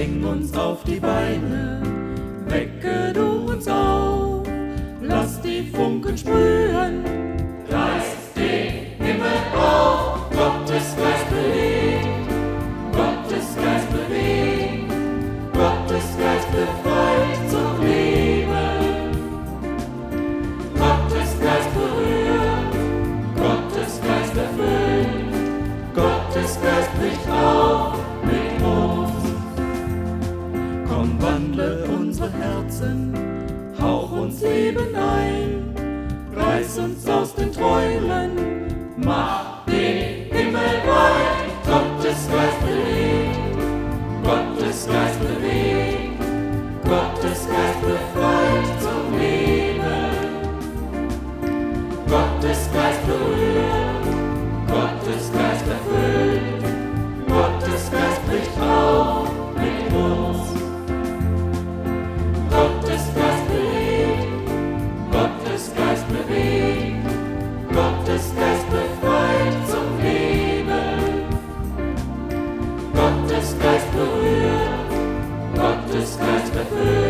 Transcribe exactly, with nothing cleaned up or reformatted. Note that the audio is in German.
bring uns auf die Beine, wecke du uns auf, lass die Funken sprühen, reiß den Himmel auf, Gottes Geist bewegt, Gottes Geist bewegt, Gottes Geist befreit zum Leben, Gottes Geist berührt, Gottes Geist erfüllt, Gottes Geist bricht auf mit uns. Komm, wandle unsere Herzen, hauch uns Leben ein, reiß uns aus den Träumen, mach den Himmel weit. Gottes Geist bewegt, Gottes Geist bewegt, Gottes Geist befreit zum Leben, Gottes Geist berührt, Gottes Geist erfüllt, Gottes Geist bricht auf mit uns. Gottes Geist bewegt, Gottes Geist bewegt, Gottes Geist befreit zum Leben, Gottes Geist berührt, Gottes Geist erfüllt.